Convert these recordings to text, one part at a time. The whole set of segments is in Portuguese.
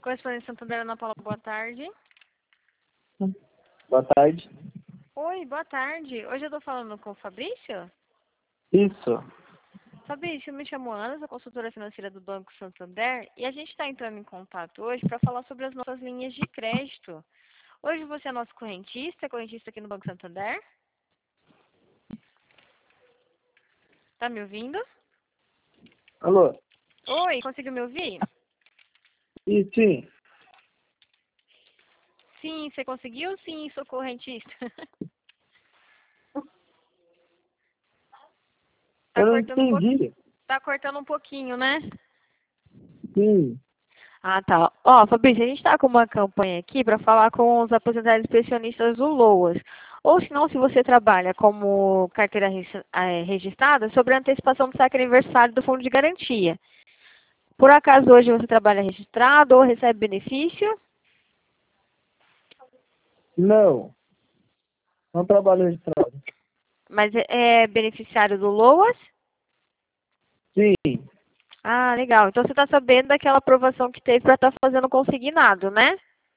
Correspondente Santander, Ana Paula, boa tarde. Boa tarde. Oi, boa tarde. Hoje eu tô falando com o Fabrício. Isso. Fabrício, eu me chamo Ana, sou consultora financeira do Banco Santander e a gente está entrando em contato hoje para falar sobre as nossas linhas de crédito. Hoje você é nosso correntista aqui no Banco Santander. Tá me ouvindo? Alô? Oi, conseguiu me ouvir? Sim. Sim, você conseguiu? Sim, sou correntista. Eu não entendi. Tá cortando um pouquinho, né? Sim. Ah, tá. Ó, Fabrício, a gente tá com uma campanha aqui para falar com os aposentados pensionistas do LOAS. Ou se não, se você trabalha como carteira registrada, sobre a antecipação do saque aniversário do Fundo de Garantia. Por acaso hoje você trabalha registrado ou recebe benefício? Não. Não trabalho registrado. Mas é beneficiário do LOAS? Sim. Ah, legal. Então você está sabendo daquela aprovação que teve para estar fazendo consignado, né?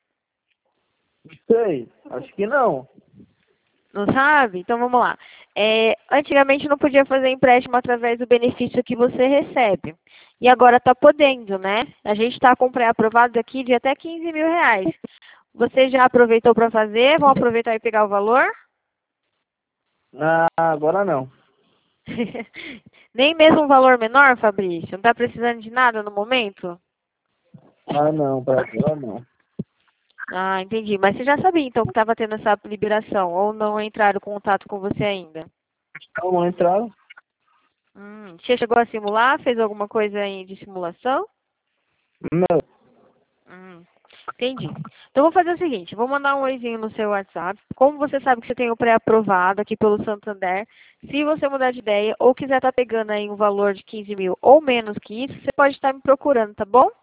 Sei. Acho que não. Não sabe? Então vamos lá. Antigamente não podia fazer empréstimo através do benefício que você recebe. E agora está podendo, né? A gente está com pré-aprovado aqui de até 15 mil reais. Você já aproveitou para fazer? Vão aproveitar e pegar o valor? Ah, agora não. Nem mesmo um valor menor, Fabrício? Não está precisando de nada no momento? Ah, não. Para agora não. Ah, entendi. Mas você já sabia então que estava tendo essa liberação ou não entraram em contato com você ainda? Vamos entrar? Você chegou a simular? Fez alguma coisa aí de simulação? Não. Entendi. Então, vou fazer o seguinte, vou mandar um oizinho no seu WhatsApp. Como você sabe que você tem o pré-aprovado aqui pelo Santander, se você mudar de ideia ou quiser estar pegando aí um valor de 15 mil ou menos que isso, você pode estar me procurando, tá bom?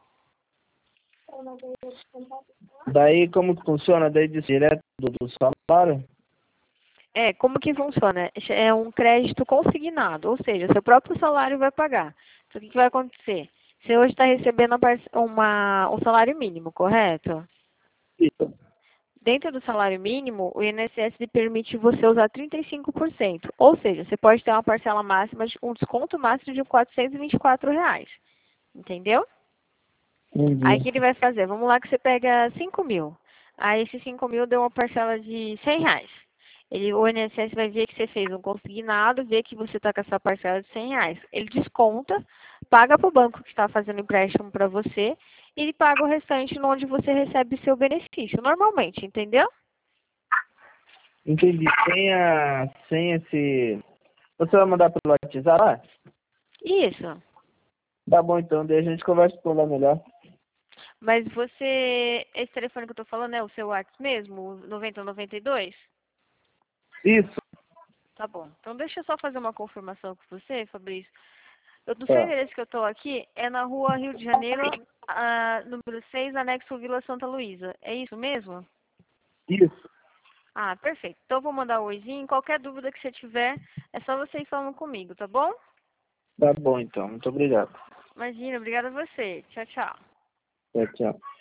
Daí como que funciona? Daí direto do salário? Como que funciona? É um crédito consignado, ou seja, seu próprio salário vai pagar. Então, o que vai acontecer? Você hoje está recebendo um salário mínimo, correto? Isso. Dentro do salário mínimo, o INSS lhe permite você usar 35%. Ou seja, você pode ter uma parcela máxima, um desconto máximo de R$ 424 reais. Entendeu? Aí o Entendi. que ele vai fazer? Vamos lá que você pega 5 mil. Aí esses 5 mil deu uma parcela de R$ 100 reais. O INSS vai ver que você fez um consignado, ver que você está com essa parcela de R$ 100 reais. Ele desconta, paga para o banco que está fazendo empréstimo para você e ele paga o restante onde você recebe seu benefício, normalmente, entendeu? Entendi. Sem esse... Você vai mandar pelo WhatsApp? Isso. Tá bom, então. Daí a gente conversa por lá melhor. Mas você, esse telefone que eu tô falando é o seu WhatsApp mesmo, o 9092? Isso. Tá bom. Então deixa eu só fazer uma confirmação com você, Fabrício. No seu Tá. endereço que eu tô aqui é na rua Rio de Janeiro, número 6, anexo Vila Santa Luísa. É isso mesmo? Isso. Ah, perfeito. Então eu vou mandar um oizinho. Qualquer dúvida que você tiver, é só você ir falando comigo, tá bom? Tá bom, então. Muito obrigado. Imagina, obrigada a você. Tchau, tchau. Tchau, tchau.